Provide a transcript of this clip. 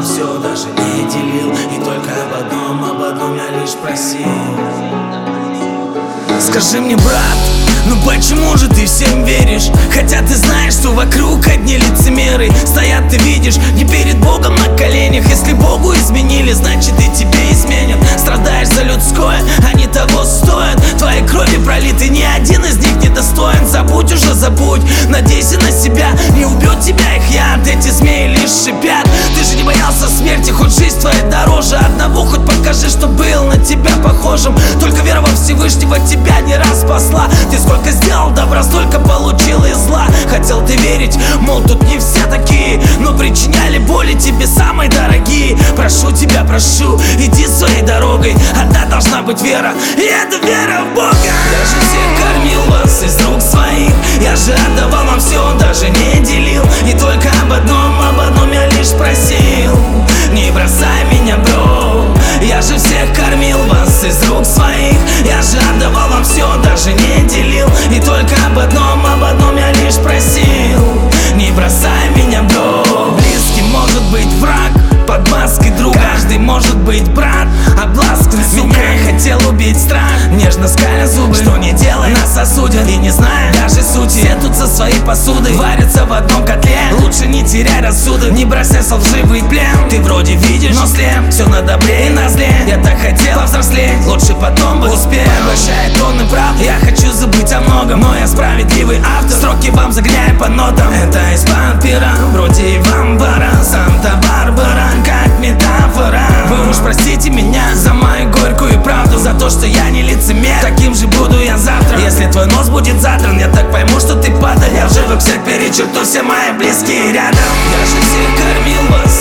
отдавал все, даже не делил. И только об одном я лишь просил. Скажи мне, брат, ну почему же ты всем веришь? Хотя ты знаешь, что вокруг одни лицемеры стоят, ты видишь, не перед Богом на коленях. Если Богу изменили, значит и тебе изменят. Страдаешь за людское, они того стоят. Твоей крови пролиты, ни один из них не достоин. Забудь уже, забудь, надейся на себя. Не убьет тебя их яд, эти змеи лишь шипят. Ты же не боялся смерти, хоть жизнь твоя дороже одного. Хоть покажи, что был на тебя похожим. Только вера во Всевышнего тебя не раз спасла. Ты сколько сделал добра, столько получил из зла. Хотел ты верить, мол, тут не все такие, но причиняли боли тебе самые дорогие. Прошу тебя, прошу, иди своей дорогой. Одна должна быть вера, и это вера в Бога. Я же всех кормил вас из рук своих. Я же отдавал вам все, даже не делил. И только об одном я лишь просил: не бросай меня, бро. Я же всех кормил вас из рук своих. Я же отдавал вам все, даже не делил. И только об одном я лишь просил: не бросай меня, бро. Близкий может быть враг под маской друга. Каждый может быть брат, обласкан меня хотел убить страх. Нежно скаля зубы, что не делай, нас осудят. И не зная даже сути, все тут со своей посудой варятся в одном котле. Лучше не теряй рассудок, не бросайся в лживый плен. Ты вроде видишь, но слеп, все на добре и на зле. Я так хотел повзрослеть, лучше потом бы успел. Поглощает тонны правд, я хочу забыть о многом, но я справедливый автор. Строки вам загоняю по нотам. Это из-под пера, вроде и вам пора. Санта-Барбара, как метафора. Вы уж простите меня за мою горькую правду, за то, что я не лицемер. Таким же буду я завтра. Если твой нос будет задран, я так пойму, что ты падаль. Я в живых всех перечеркну, все мои близкие рядом. Я же всех кормил вас